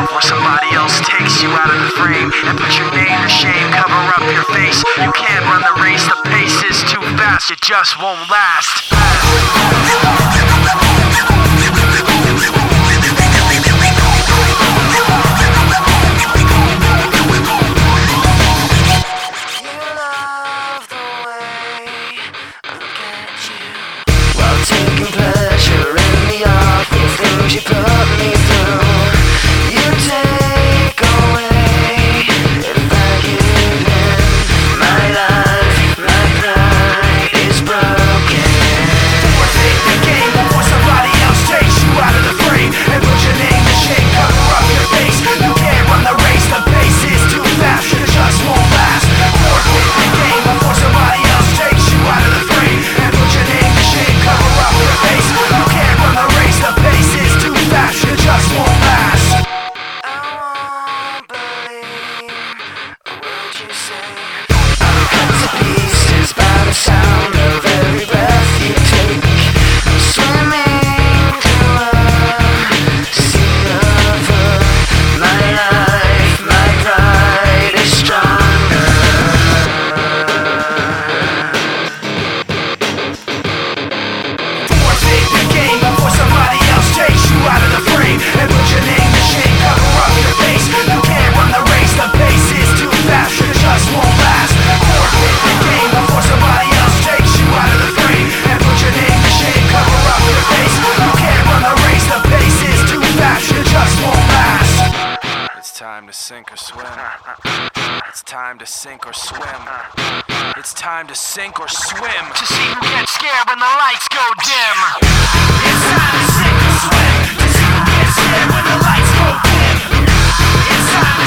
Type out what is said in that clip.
before somebody else takes you out of the frame and puts your name to shame. Cover up your face. You can't run the race. The pace is too fast. It just won't last. Taking pleasure in the awful things you put me through. You take away if I give in. My life, my pride is broken. Forfeit the game before somebody else takes you out of the frame and put your name to shame. Cover up your face. You can't run the race. The pace is too fast. It just won't last. Forfeit the game before somebody else takes you out of the frame and put your name to shame. Cover up your face. You can't run the race. The pace is too fast. It just won't last. I won't believe a word you say. I'm cut to pieces by the sound of every breath you take. I'm swimming through a sea of hurt. My life, my pride is stronger. Forfeit the game before somebody else takes you out of the frame and put your name to shame. Cover up your face. You can't run the race. The pace is too fast. It just won't last. Forfeit the game before somebody else takes you out of the frame and put your name to shame. Cover up your face. You can't run the race. The pace is too fast. It just won't last. It's time to sink or swim. It's time to sink or swim. It's time to sink or swim. To see who gets scared when the lights go dim. It's time to sink or swim. To see who gets scared when the lights go dim. It's time to